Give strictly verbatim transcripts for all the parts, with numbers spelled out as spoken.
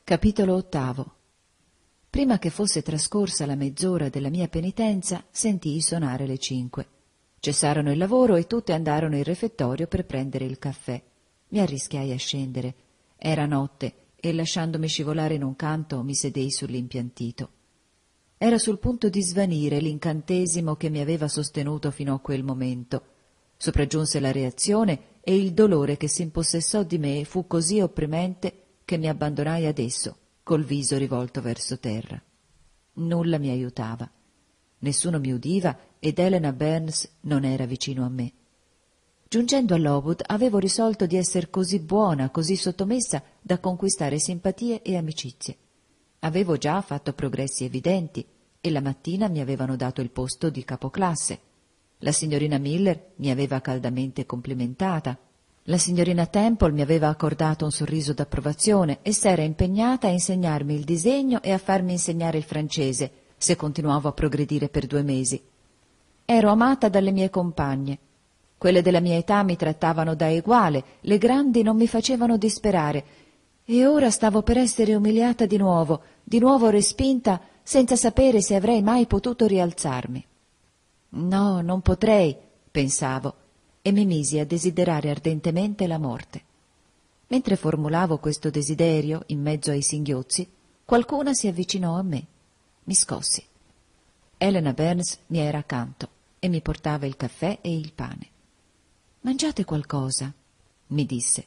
Capitolo ottavo. Prima che fosse trascorsa la mezz'ora della mia penitenza, sentii suonare le cinque. Cessarono il lavoro e tutte andarono in refettorio per prendere il caffè. Mi arrischiai a scendere. Era notte e, lasciandomi scivolare in un canto, mi sedei sull'impiantito. Era sul punto di svanire l'incantesimo che mi aveva sostenuto fino a quel momento. Sopraggiunse la reazione e il dolore che si impossessò di me fu così opprimente che mi abbandonai ad esso, col viso rivolto verso terra. Nulla mi aiutava. Nessuno mi udiva ed Helena Burns non era vicino a me. Giungendo a Lowood avevo risolto di esser così buona, così sottomessa da conquistare simpatie e amicizie. Avevo già fatto progressi evidenti e la mattina mi avevano dato il posto di capoclasse. La signorina Miller mi aveva caldamente complimentata. La signorina Temple mi aveva accordato un sorriso d'approvazione e s'era impegnata a insegnarmi il disegno e a farmi insegnare il francese, se continuavo a progredire per due mesi. Ero amata dalle mie compagne. Quelle della mia età mi trattavano da eguale, le grandi non mi facevano disperare, e ora stavo per essere umiliata di nuovo, di nuovo respinta, senza sapere se avrei mai potuto rialzarmi. No, non potrei, pensavo, e mi misi a desiderare ardentemente la morte. Mentre formulavo questo desiderio, in mezzo ai singhiozzi, qualcuna si avvicinò a me. Mi scossi. Helena Burns mi era accanto e mi portava il caffè e il pane. «Mangiate qualcosa», mi disse.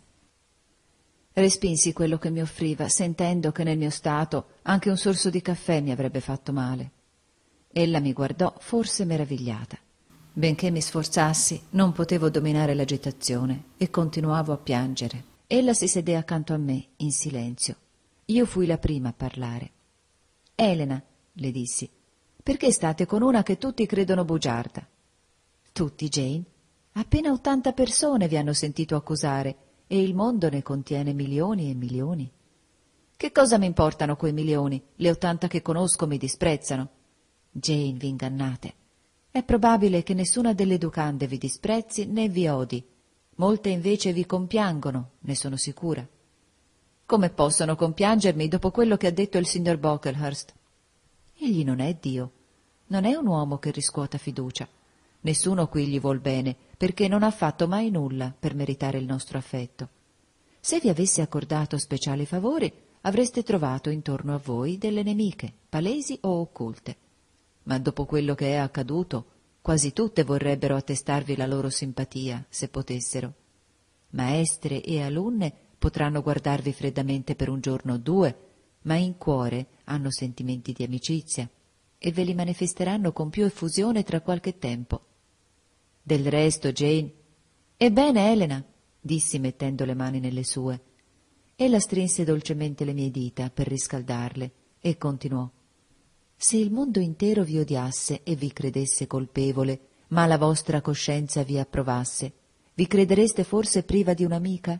Respinsi quello che mi offriva, sentendo che nel mio stato anche un sorso di caffè mi avrebbe fatto male. Ella mi guardò, forse meravigliata. Benché mi sforzassi, non potevo dominare l'agitazione e continuavo a piangere. Ella si sedé accanto a me, in silenzio. Io fui la prima a parlare. «Elena», le dissi, «perché state con una che tutti credono bugiarda?» «Tutti, Jane? Appena ottanta persone vi hanno sentito accusare e il mondo ne contiene milioni e milioni». «Che cosa mi importano quei milioni? Le ottanta che conosco mi disprezzano». «Jane, vi ingannate. È probabile che nessuna delle educande vi disprezzi né vi odi. Molte invece vi compiangono, ne sono sicura». «Come possono compiangermi dopo quello che ha detto il signor Brocklehurst?» «Egli non è Dio. Non è un uomo che riscuota fiducia. Nessuno qui gli vuol bene, perché non ha fatto mai nulla per meritare il nostro affetto. Se vi avesse accordato speciali favori, avreste trovato intorno a voi delle nemiche, palesi o occulte. Ma dopo quello che è accaduto, quasi tutte vorrebbero attestarvi la loro simpatia, se potessero. Maestre e alunne potranno guardarvi freddamente per un giorno o due, ma in cuore hanno sentimenti di amicizia e ve li manifesteranno con più effusione tra qualche tempo. Del resto, Jane... Ebbene, Elena, dissi mettendo le mani nelle sue. Ella strinse dolcemente le mie dita per riscaldarle e continuò. Se il mondo intero vi odiasse e vi credesse colpevole, ma la vostra coscienza vi approvasse, vi credereste forse priva di un'amica?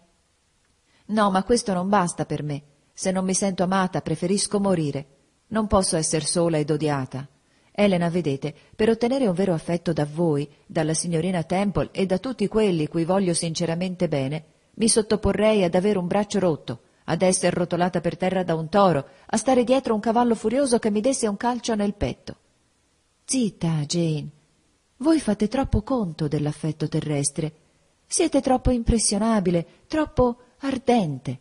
No, ma questo non basta per me. Se non mi sento amata, preferisco morire. Non posso esser sola ed odiata. Elena, vedete, per ottenere un vero affetto da voi, dalla signorina Temple e da tutti quelli cui voglio sinceramente bene, mi sottoporrei ad avere un braccio rotto, ad esser rotolata per terra da un toro, a stare dietro un cavallo furioso che mi desse un calcio nel petto. Zitta, Jane. Voi fate troppo conto dell'affetto terrestre. Siete troppo impressionabile, troppo ardente.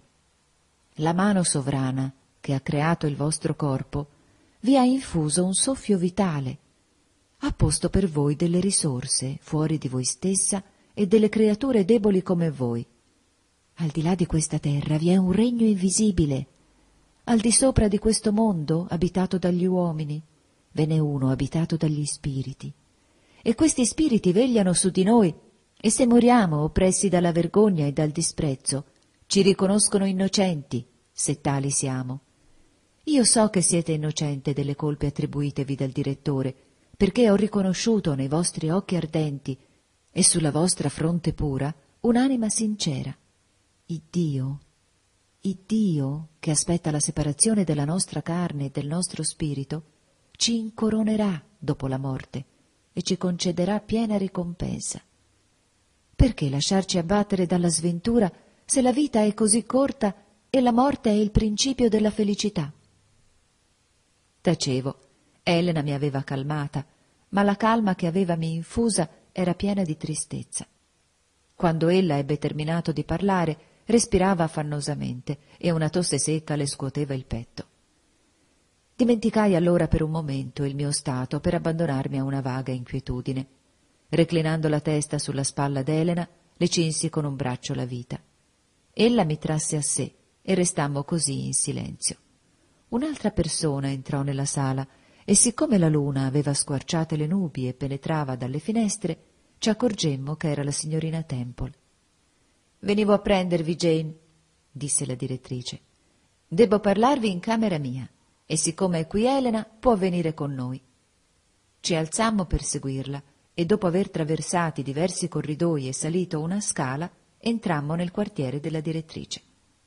La mano sovrana che ha creato il vostro corpo vi ha infuso un soffio vitale, ha posto per voi delle risorse fuori di voi stessa e delle creature deboli come voi. Al di là di questa terra vi è un regno invisibile. Al di sopra di questo mondo, abitato dagli uomini, ve n'è uno abitato dagli spiriti. E questi spiriti vegliano su di noi, e se moriamo oppressi dalla vergogna e dal disprezzo, ci riconoscono innocenti, se tali siamo. Io so che siete innocente delle colpe attribuitevi dal direttore, perché ho riconosciuto nei vostri occhi ardenti e sulla vostra fronte pura un'anima sincera. Iddio, Iddio, che aspetta la separazione della nostra carne e del nostro spirito, ci incoronerà dopo la morte e ci concederà piena ricompensa. Perché lasciarci abbattere dalla sventura se la vita è così corta e la morte è il principio della felicità. Tacevo. Elena mi aveva calmata, ma la calma che avevami infusa era piena di tristezza. Quando ella ebbe terminato di parlare, respirava affannosamente e una tosse secca le scuoteva il petto. Dimenticai allora per un momento il mio stato per abbandonarmi a una vaga inquietudine. Reclinando la testa sulla spalla d'Elena, le cinsi con un braccio la vita. Ella mi trasse a sé e restammo così in silenzio. Un'altra persona entrò nella sala e siccome la luna aveva squarciate le nubi e penetrava dalle finestre, ci accorgemmo che era la signorina Temple. «Venivo a prendervi, Jane», disse la direttrice. «Debbo parlarvi in camera mia e siccome è qui Elena può venire con noi». Ci alzammo per seguirla e dopo aver traversati diversi corridoi e salito una scala entrammo nel quartiere della direttrice.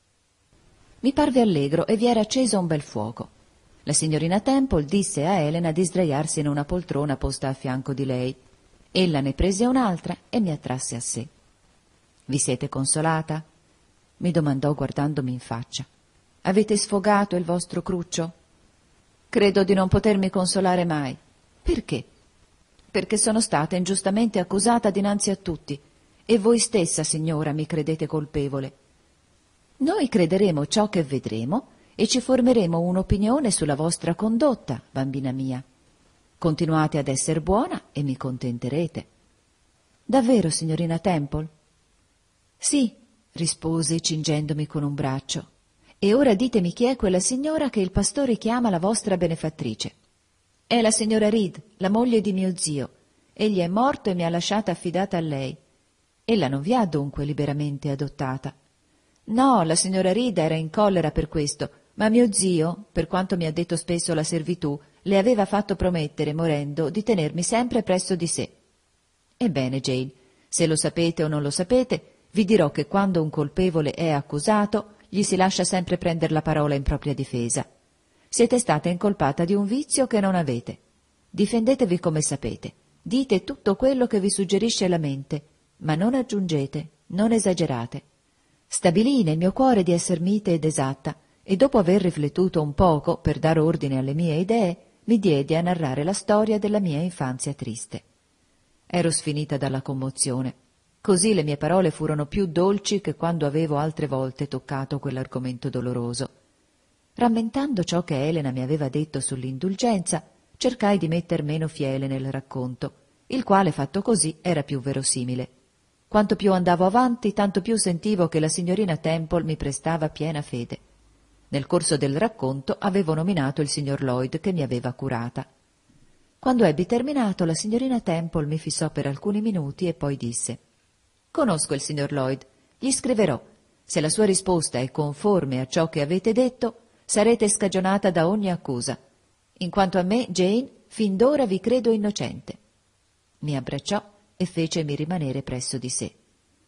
Mi parve allegro e vi era acceso un bel fuoco. La signorina Temple disse a Elena di sdraiarsi in una poltrona posta a fianco di lei. Ella ne prese un'altra e mi attrasse a sé. «Vi siete consolata?» mi domandò guardandomi in faccia. «Avete sfogato il vostro cruccio?» «Credo di non potermi consolare mai». «Perché?» «Perché sono stata ingiustamente accusata dinanzi a tutti, e voi stessa, signora, mi credete colpevole. Noi crederemo ciò che vedremo e ci formeremo un'opinione sulla vostra condotta, bambina mia. Continuate ad esser buona e mi contenterete». «Davvero, signorina Temple?» «Sì», risposi cingendomi con un braccio. «E ora ditemi chi è quella signora che il pastore chiama la vostra benefattrice». «È la signora Reed, la moglie di mio zio. Egli è morto e mi ha lasciata affidata a lei. Ella non vi ha dunque liberamente adottata?» «No, la signora Reed era in collera per questo, ma mio zio, per quanto mi ha detto spesso la servitù, le aveva fatto promettere, morendo, di tenermi sempre presso di sé». «Ebbene, Jane, se lo sapete o non lo sapete, vi dirò che quando un colpevole è accusato, gli si lascia sempre prender la parola in propria difesa. Siete stata incolpata di un vizio che non avete. Difendetevi come sapete, dite tutto quello che vi suggerisce la mente, ma non aggiungete, non esagerate. Stabilii nel mio cuore di esser mite ed esatta, e dopo aver riflettuto un poco per dar ordine alle mie idee, mi diedi a narrare la storia della mia infanzia triste. Ero sfinita dalla commozione. Così le mie parole furono più dolci che quando avevo altre volte toccato quell'argomento doloroso. Rammentando ciò che Elena mi aveva detto sull'indulgenza, cercai di metter meno fiele nel racconto, il quale fatto così era più verosimile. Quanto più andavo avanti, tanto più sentivo che la signorina Temple mi prestava piena fede. Nel corso del racconto avevo nominato il signor Lloyd che mi aveva curata. Quando ebbi terminato, la signorina Temple mi fissò per alcuni minuti e poi disse: «Conosco il signor Lloyd, gli scriverò. Se la sua risposta è conforme a ciò che avete detto, sarete scagionata da ogni accusa. In quanto a me, Jane, fin d'ora vi credo innocente». Mi abbracciò e fecemi rimanere presso di sé.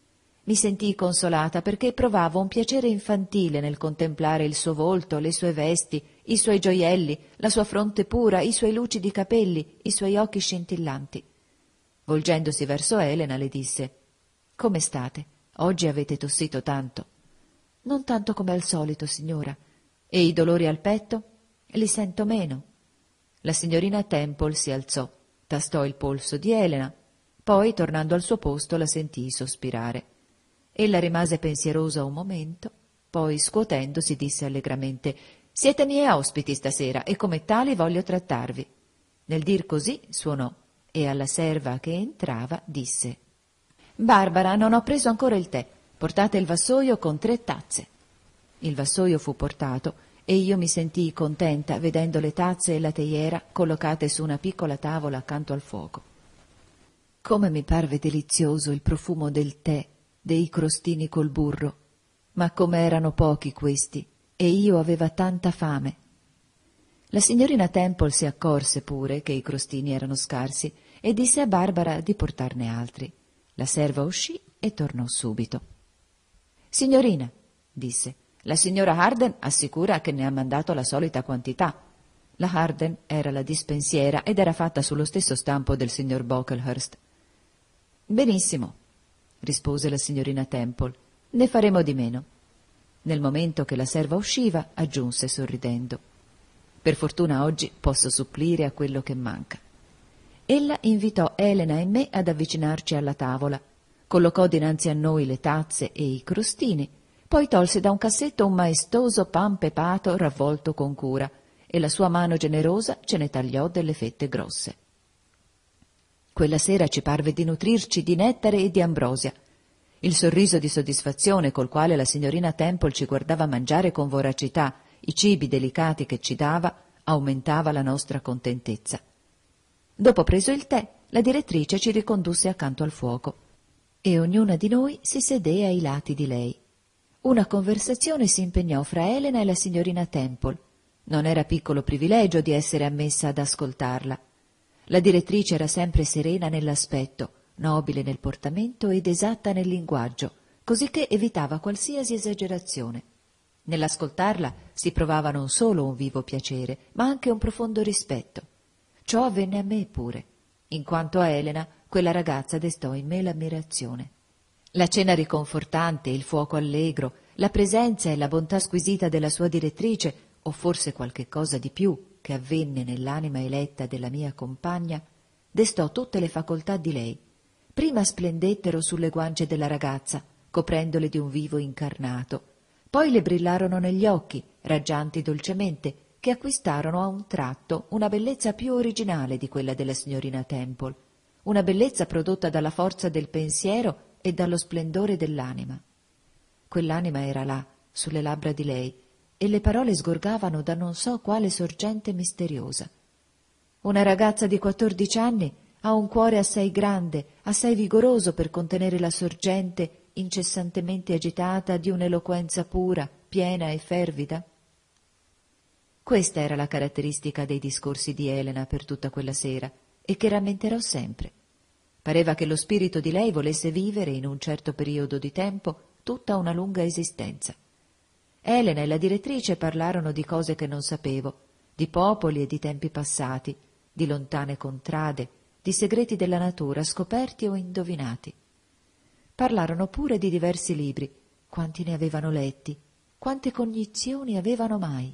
Mi sentii consolata perché provavo un piacere infantile nel contemplare il suo volto, le sue vesti, i suoi gioielli, la sua fronte pura, i suoi lucidi capelli, i suoi occhi scintillanti. Volgendosi verso Elena le disse: «Come state? Oggi avete tossito tanto». «Non tanto come al solito, signora». «E i dolori al petto?» «Li sento meno». La signorina Temple si alzò, tastò il polso di Elena, poi, tornando al suo posto, la sentii sospirare. Ella rimase pensierosa un momento, poi, scuotendosi, disse allegramente: «Siete miei ospiti stasera e come tali voglio trattarvi». Nel dir così suonò e alla serva che entrava disse: «Barbara, non ho preso ancora il tè. Portate il vassoio con tre tazze». Il vassoio fu portato e io mi sentii contenta vedendo le tazze e la teiera collocate su una piccola tavola accanto al fuoco. Come mi parve delizioso il profumo del tè, dei crostini col burro, ma come erano pochi questi, e io aveva tanta fame. La signorina Temple si accorse pure che i crostini erano scarsi e disse a Barbara di portarne altri. La serva uscì e tornò subito. «Signorina», disse, «la signora Harden assicura che ne ha mandato la solita quantità». La Harden era la dispensiera ed era fatta sullo stesso stampo del signor Brocklehurst. «Benissimo», rispose la signorina Temple, «ne faremo di meno». Nel momento che la serva usciva, aggiunse sorridendo: «Per fortuna oggi posso supplire a quello che manca». Ella invitò Elena e me ad avvicinarci alla tavola, collocò dinanzi a noi le tazze e i crostini, poi tolse da un cassetto un maestoso pan pepato ravvolto con cura e la sua mano generosa ce ne tagliò delle fette grosse. Quella sera ci parve di nutrirci di nettare e di ambrosia. Il sorriso di soddisfazione col quale la signorina Temple ci guardava mangiare con voracità i cibi delicati che ci dava aumentava la nostra contentezza. Dopo preso il tè, la direttrice ci ricondusse accanto al fuoco e ognuna di noi si sedé ai lati di lei. Una conversazione si impegnò fra Elena e la signorina Temple. Non era piccolo privilegio di essere ammessa ad ascoltarla. La direttrice era sempre serena nell'aspetto, nobile nel portamento ed esatta nel linguaggio, cosicché evitava qualsiasi esagerazione. Nell'ascoltarla si provava non solo un vivo piacere, ma anche un profondo rispetto. Ciò avvenne a me pure. In quanto a Elena, quella ragazza destò in me l'ammirazione. La cena riconfortante, il fuoco allegro, la presenza e la bontà squisita della sua direttrice, o forse qualche cosa di più che avvenne nell'anima eletta della mia compagna, destò tutte le facoltà di lei. Prima splendettero sulle guance della ragazza, coprendole di un vivo incarnato. Poi le brillarono negli occhi, raggianti dolcemente, che acquistarono a un tratto una bellezza più originale di quella della signorina Temple, una bellezza prodotta dalla forza del pensiero e dallo splendore dell'anima. Quell'anima era là, sulle labbra di lei, e le parole sgorgavano da non so quale sorgente misteriosa. Una ragazza di quattordici anni ha un cuore assai grande, assai vigoroso per contenere la sorgente incessantemente agitata di un'eloquenza pura, piena e fervida? Questa era la caratteristica dei discorsi di Elena per tutta quella sera e che rammenterò sempre. Pareva che lo spirito di lei volesse vivere in un certo periodo di tempo tutta una lunga esistenza. Elena e la direttrice parlarono di cose che non sapevo, di popoli e di tempi passati, di lontane contrade, di segreti della natura scoperti o indovinati. Parlarono pure di diversi libri, quanti ne avevano letti, quante cognizioni avevano mai.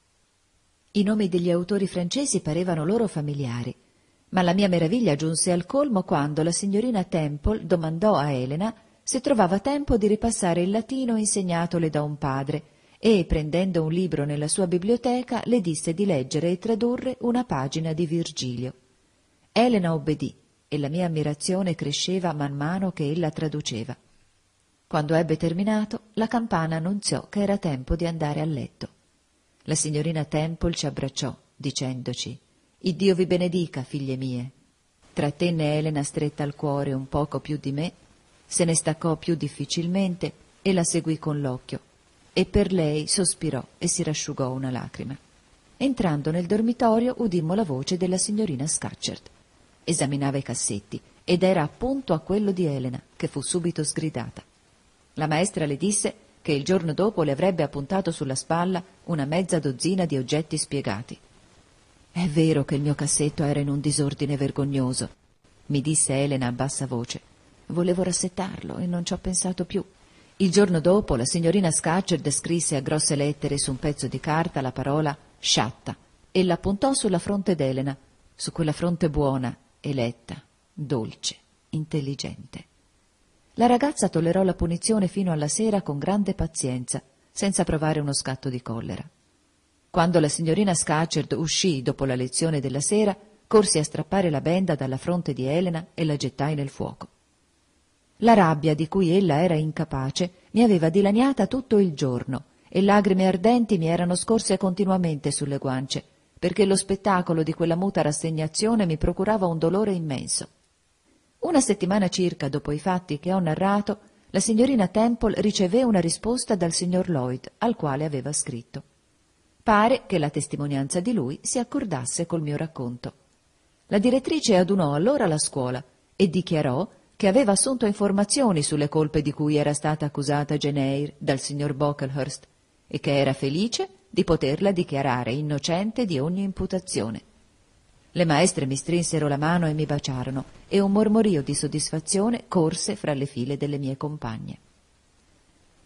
I nomi degli autori francesi parevano loro familiari, ma la mia meraviglia giunse al colmo quando la signorina Temple domandò a Elena se trovava tempo di ripassare il latino insegnatole da un padre e, prendendo un libro nella sua biblioteca, le disse di leggere e tradurre una pagina di Virgilio. Elena obbedì e la mia ammirazione cresceva man mano che ella traduceva. Quando ebbe terminato, la campana annunziò che era tempo di andare a letto. La signorina Temple ci abbracciò, dicendoci: «Iddio vi benedica, figlie mie». Trattenne Elena stretta al cuore un poco più di me, se ne staccò più difficilmente e la seguì con l'occhio, e per lei sospirò e si rasciugò una lacrima. Entrando nel dormitorio udimmo la voce della signorina Scatcherd. Esaminava i cassetti ed era appunto a quello di Elena, che fu subito sgridata. La maestra le disse che il giorno dopo le avrebbe appuntato sulla spalla una mezza dozzina di oggetti spiegati. «È vero che il mio cassetto era in un disordine vergognoso», mi disse Elena a bassa voce. «Volevo rassettarlo e non ci ho pensato più». Il giorno dopo la signorina Scatcherd scrisse a grosse lettere su un pezzo di carta la parola «sciatta» e la appuntò sulla fronte d'Elena, su quella fronte buona, eletta, dolce, intelligente. La ragazza tollerò la punizione fino alla sera con grande pazienza, senza provare uno scatto di collera. Quando la signorina Scatcherd uscì dopo la lezione della sera, corsi a strappare la benda dalla fronte di Elena e la gettai nel fuoco. La rabbia di cui ella era incapace mi aveva dilaniata tutto il giorno e lagrime ardenti mi erano scorse continuamente sulle guance, perché lo spettacolo di quella muta rassegnazione mi procurava un dolore immenso. Una settimana circa dopo i fatti che ho narrato, la signorina Temple ricevé una risposta dal signor Lloyd, al quale aveva scritto. Pare che la testimonianza di lui si accordasse col mio racconto. La direttrice adunò allora la scuola e dichiarò che aveva assunto informazioni sulle colpe di cui era stata accusata Jane Eyre dal signor Brocklehurst e che era felice di poterla dichiarare innocente di ogni imputazione. Le maestre mi strinsero la mano e mi baciarono e un mormorio di soddisfazione corse fra le file delle mie compagne.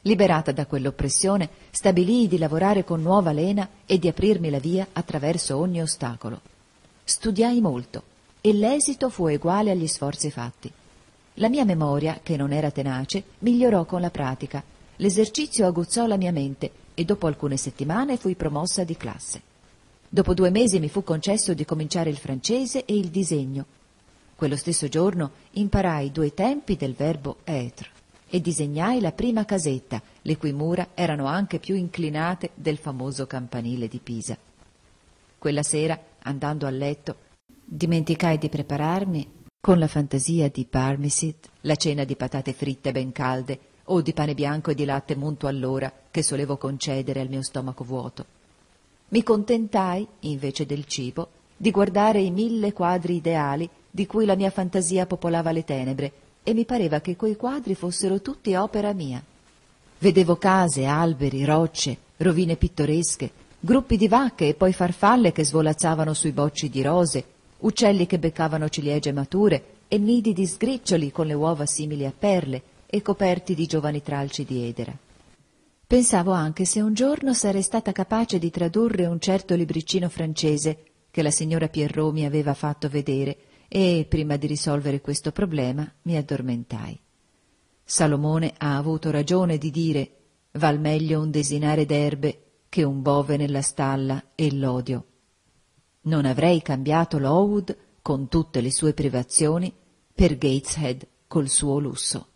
Liberata da quell'oppressione, stabilii di lavorare con nuova lena e di aprirmi la via attraverso ogni ostacolo. Studiai molto e l'esito fu uguale agli sforzi fatti. La mia memoria, che non era tenace, migliorò con la pratica. L'esercizio aguzzò la mia mente e dopo alcune settimane fui promossa di classe. Dopo due mesi mi fu concesso di cominciare il francese e il disegno. Quello stesso giorno imparai due tempi del verbo être e disegnai la prima casetta, le cui mura erano anche più inclinate del famoso campanile di Pisa. Quella sera, andando a letto, dimenticai di prepararmi, con la fantasia di parmesan, la cena di patate fritte ben calde o di pane bianco e di latte munto all'ora che solevo concedere al mio stomaco vuoto. Mi contentai, invece del cibo, di guardare i mille quadri ideali di cui la mia fantasia popolava le tenebre, e mi pareva che quei quadri fossero tutti opera mia. Vedevo case, alberi, rocce, rovine pittoresche, gruppi di vacche e poi farfalle che svolazzavano sui bocci di rose, uccelli che beccavano ciliegie mature e nidi di sgriccioli con le uova simili a perle e coperti di giovani tralci di edera. Pensavo anche se un giorno sarei stata capace di tradurre un certo libricino francese che la signora Pierrot mi aveva fatto vedere, e prima di risolvere questo problema mi addormentai. Salomone ha avuto ragione di dire: val meglio un desinare d'erbe che un bove nella stalla e l'odio. Non avrei cambiato Lowood, con tutte le sue privazioni, per Gateshead col suo lusso.